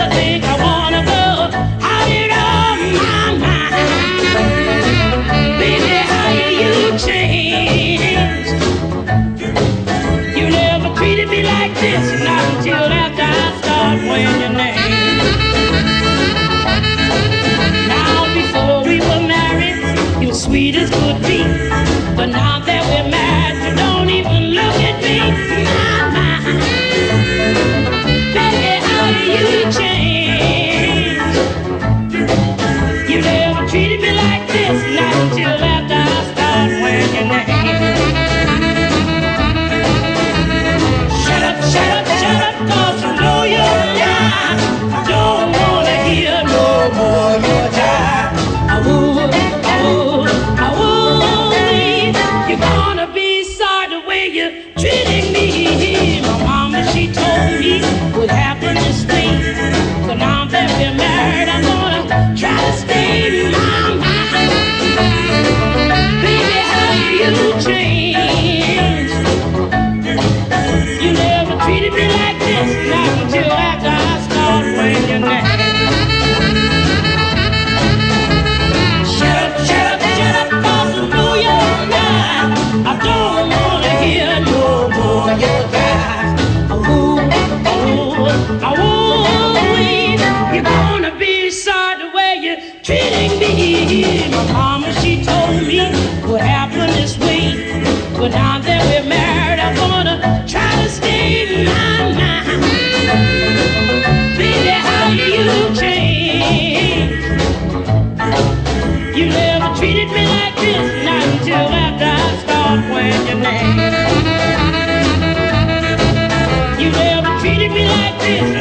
think I wanna go out it on my mind. Baby, how you changed. You never treated me like this, not until after I start wearing your name. Now before we were married, you were sweet as could be. But now that we're married, you don't even look at me. My. Baby, how you change. You never treated me like this, not until after I start wearing your name. Shut up, 'cause you know you're lying. I don't wanna hear no more your jive. You're gonna be sorry the way you're treating me. My mama, she told me what happened this way. So now that we're married, I'm gonna try to stay my mind. Baby, how you change. You never treated me like this, not until after I start wearing your name. Shut up, 'cause I know you're lying. I don't wanna hear no more your lies. You're gonna be sorry the way you're treating me. My mama, she told me what happened this way. But now that we're married, I'm gonna try to stay my mind. Baby, how you change. You never treated me like this, not until after I start wearing your name. You never treated me like this.